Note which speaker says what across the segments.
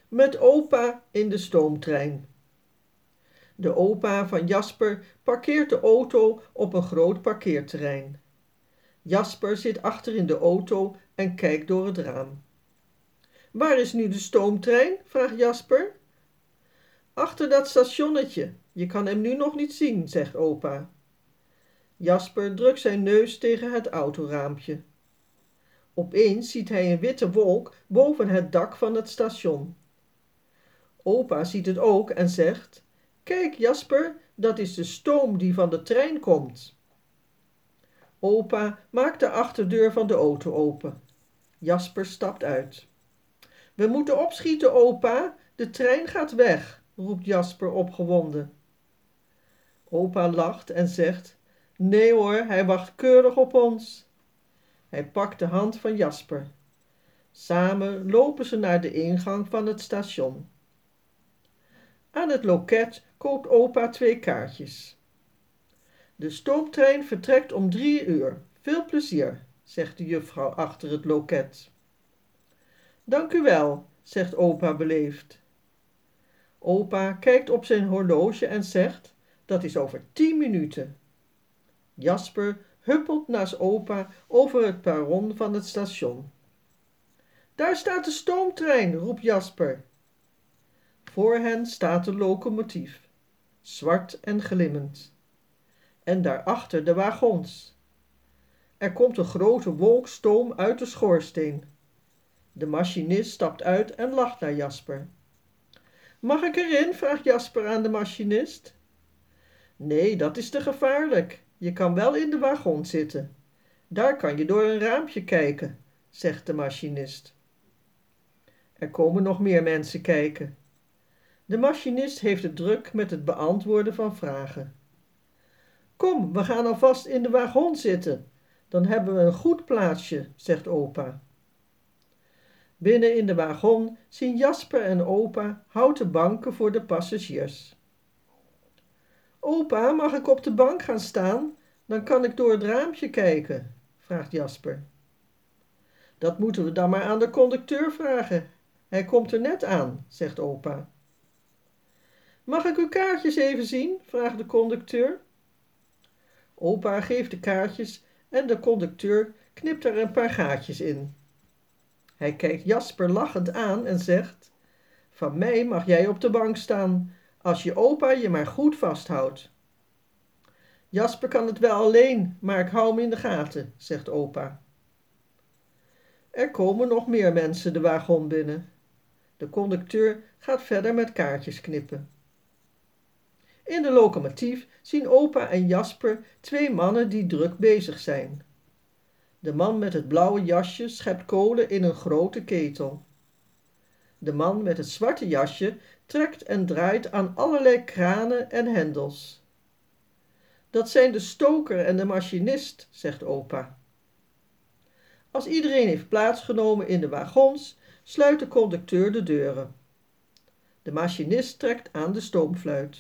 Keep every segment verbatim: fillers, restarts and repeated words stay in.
Speaker 1: met opa in de stoomtrein. De opa van Jasper parkeert de auto op een groot parkeerterrein. Jasper zit achter in de auto en kijkt door het raam. Waar is nu de stoomtrein? Vraagt Jasper. Achter dat stationnetje. Je kan hem nu nog niet zien, zegt opa. Jasper drukt zijn neus tegen het autoraampje. Opeens ziet hij een witte wolk boven het dak van het station. Opa ziet het ook en zegt: Kijk, Jasper, dat is de stoom die van de trein komt. Opa maakt de achterdeur van de auto open. Jasper stapt uit. We moeten opschieten, opa, de trein gaat weg, roept Jasper opgewonden. Opa lacht en zegt: Nee hoor, hij wacht keurig op ons. Hij pakt de hand van Jasper. Samen lopen ze naar de ingang van het station. Aan het loket koopt opa twee kaartjes. De stoomtrein vertrekt om drie uur. Veel plezier, zegt de juffrouw achter het loket. Dank u wel, zegt opa beleefd. Opa kijkt op zijn horloge en zegt: Dat is over tien minuten. Jasper huppelt naast opa over het perron van het station. Daar staat de stoomtrein, roept Jasper. Voor hen staat de locomotief, zwart en glimmend. En daarachter de wagons. Er komt een grote wolk stoom uit de schoorsteen. De machinist stapt uit en lacht naar Jasper. Mag ik erin? Vraagt Jasper aan de machinist. Nee, dat is te gevaarlijk. Je kan wel in de wagon zitten. Daar kan je door een raampje kijken, zegt de machinist. Er komen nog meer mensen kijken. De machinist heeft het druk met het beantwoorden van vragen. Kom, we gaan alvast in de wagon zitten. Dan hebben we een goed plaatsje, zegt opa. Binnen in de wagon zien Jasper en opa houten banken voor de passagiers. Opa, mag ik op de bank gaan staan? Dan kan ik door het raampje kijken, vraagt Jasper. Dat moeten we dan maar aan de conducteur vragen. Hij komt er net aan, zegt opa. Mag ik uw kaartjes even zien? Vraagt de conducteur. Opa geeft de kaartjes en de conducteur knipt er een paar gaatjes in. Hij kijkt Jasper lachend aan en zegt: Van mij mag jij op de bank staan, als je opa je maar goed vasthoudt. Jasper kan het wel alleen, maar ik hou hem in de gaten, zegt opa. Er komen nog meer mensen de wagon binnen. De conducteur gaat verder met kaartjes knippen. In de locomotief zien opa en Jasper twee mannen die druk bezig zijn. De man met het blauwe jasje schept kolen in een grote ketel. De man met het zwarte jasje trekt en draait aan allerlei kranen en hendels. Dat zijn de stoker en de machinist, zegt opa. Als iedereen heeft plaatsgenomen in de wagons, sluit de conducteur de deuren. De machinist trekt aan de stoomfluit.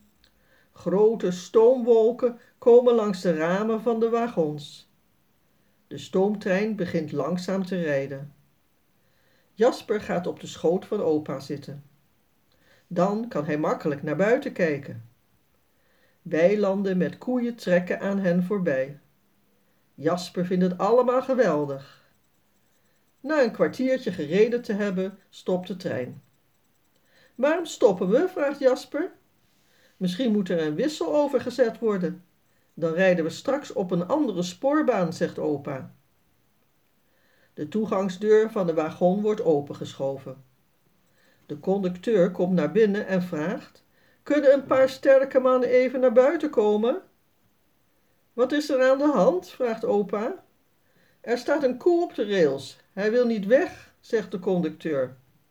Speaker 1: Grote stoomwolken komen langs de ramen van de wagons. De stoomtrein begint langzaam te rijden. Jasper gaat op de schoot van opa zitten. Dan kan hij makkelijk naar buiten kijken. Weilanden met koeien trekken aan hen voorbij. Jasper vindt het allemaal geweldig. Na een kwartiertje gereden te hebben, stopt de trein. Waarom stoppen we? Vraagt Jasper. Misschien moet er een wissel overgezet worden. Dan rijden we straks op een andere spoorbaan, zegt opa. De toegangsdeur van de wagon wordt opengeschoven. De conducteur komt naar binnen en vraagt: Kunnen een paar sterke mannen even naar buiten komen? Wat is er aan de hand? Vraagt opa. Er staat een koe op de rails. Hij wil niet weg, zegt de conducteur.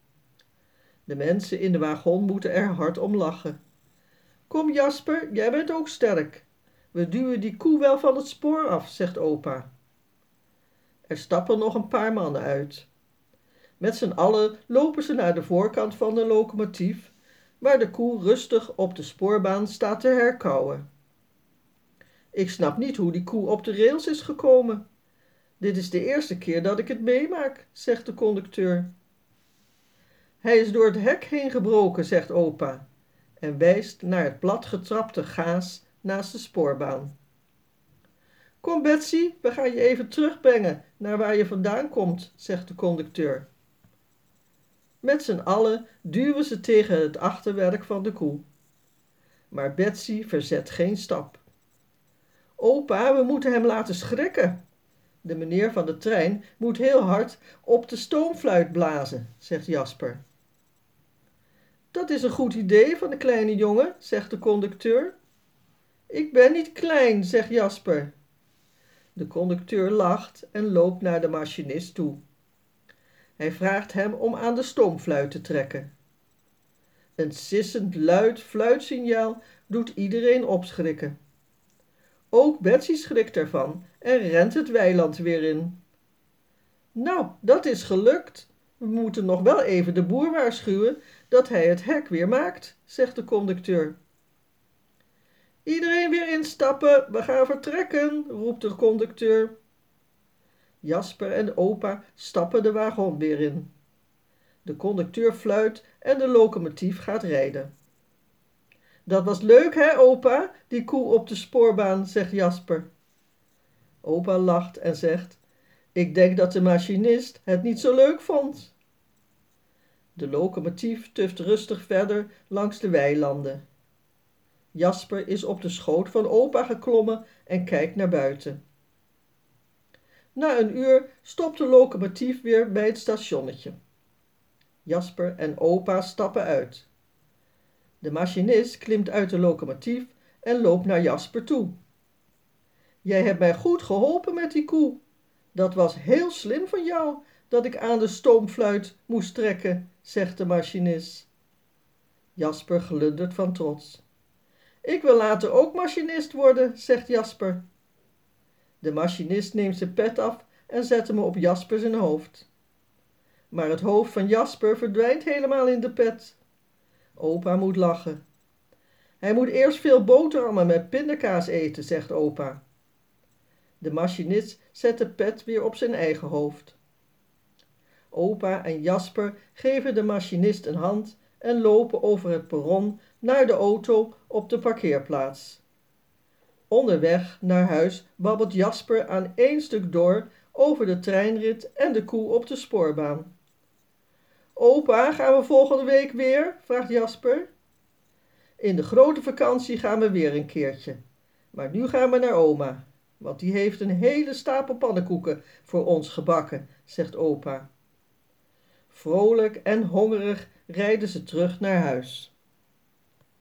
Speaker 1: De mensen in de wagon moeten er hard om lachen. Kom Jasper, jij bent ook sterk. We duwen die koe wel van het spoor af, zegt opa. Er stappen nog een paar mannen uit. Met z'n allen lopen ze naar de voorkant van de locomotief, waar de koe rustig op de spoorbaan staat te herkauwen. Ik snap niet hoe die koe op de rails is gekomen. Dit is de eerste keer dat ik het meemaak, zegt de conducteur. Hij is door het hek heen gebroken, zegt opa en wijst naar het platgetrapte gaas naast de spoorbaan. Kom Betsy, we gaan je even terugbrengen naar waar je vandaan komt, zegt de conducteur. Met z'n allen duwen ze tegen het achterwerk van de koe. Maar Betsy verzet geen stap. Opa, we moeten hem laten schrikken. De meneer van de trein moet heel hard op de stoomfluit blazen, zegt Jasper. Dat is een goed idee van de kleine jongen, zegt de conducteur. Ik ben niet klein, zegt Jasper. De conducteur lacht en loopt naar de machinist toe. Hij vraagt hem om aan de stoomfluit te trekken. Een sissend luid fluitsignaal doet iedereen opschrikken. Ook Betsy schrikt ervan en rent het weiland weer in. Nou, dat is gelukt. We moeten nog wel even de boer waarschuwen dat hij het hek weer maakt, zegt de conducteur. Iedereen weer instappen, we gaan vertrekken, roept de conducteur. Jasper en opa stappen de wagon weer in. De conducteur fluit en de locomotief gaat rijden. Dat was leuk, hè, opa, die koe op de spoorbaan, zegt Jasper. Opa lacht en zegt: Ik denk dat de machinist het niet zo leuk vond. De locomotief tuft rustig verder langs de weilanden. Jasper is op de schoot van opa geklommen en kijkt naar buiten. Na een uur stopt de locomotief weer bij het stationnetje. Jasper en opa stappen uit. De machinist klimt uit de locomotief en loopt naar Jasper toe. Jij hebt mij goed geholpen met die koe. Dat was heel slim van jou dat ik aan de stoomfluit moest trekken, zegt de machinist. Jasper glundert van trots. Ik wil later ook machinist worden, zegt Jasper. De machinist neemt zijn pet af en zet hem op Jasper zijn hoofd. Maar het hoofd van Jasper verdwijnt helemaal in de pet. Opa moet lachen. Hij moet eerst veel boterhammen met pindakaas eten, zegt opa. De machinist zet de pet weer op zijn eigen hoofd. Opa en Jasper geven de machinist een hand en lopen over het perron naar de auto op de parkeerplaats. Onderweg naar huis babbelt Jasper aan één stuk door over de treinrit en de koe op de spoorbaan. Opa, gaan we volgende week weer? Vraagt Jasper. In de grote vakantie gaan we weer een keertje. Maar nu gaan we naar oma, want die heeft een hele stapel pannenkoeken voor ons gebakken, zegt opa. Vrolijk en hongerig rijden ze terug naar huis.